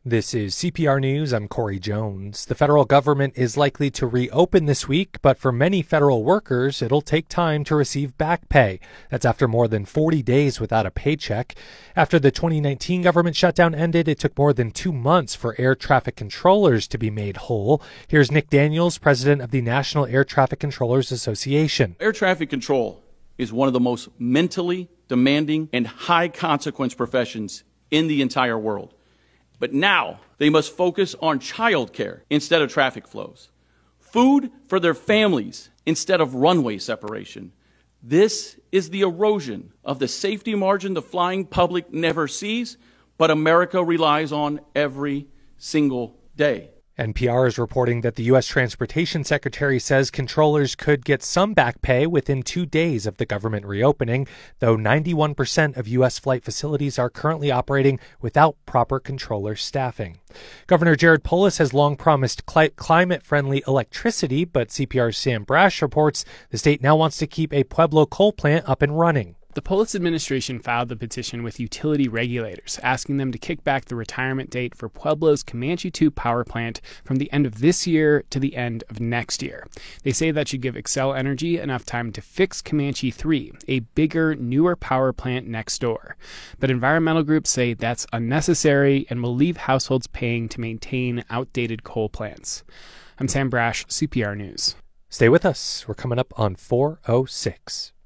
This is CPR News. I'm Corey Jones. The federal government is likely to reopen this week, but for many federal workers, it'll take time to receive back pay. That's after more than 40 days without a paycheck. After the 2019 government shutdown ended, it took more than 2 months for air traffic controllers to be made whole. Here's Nick Daniels, president of the National Air Traffic Controllers Association. Air traffic control is one of the most mentally demanding and high consequence professions in the entire world. But now they must focus on childcare instead of traffic flows, food for their families instead of runway separation. This is the erosion of the safety margin the flying public never sees, but America relies on every single day. NPR is reporting that the U.S. Transportation Secretary says controllers could get some back pay within 2 days of the government reopening, though 91% of U.S. flight facilities are currently operating without proper controller staffing. Governor Jared Polis has long promised climate-friendly electricity, but CPR's Sam Brash reports the state now wants to keep a Pueblo coal plant up and running. The Polis administration filed the petition with utility regulators, asking them to kick back the retirement date for Pueblo's Comanche 2 power plant from the end of this year to the end of next year. They say that should give Xcel Energy enough time to fix Comanche 3, a bigger, newer power plant next door. But environmental groups say that's unnecessary and will leave households paying to maintain outdated coal plants. I'm Sam Brash, CPR News. Stay with us. We're coming up on 4:06.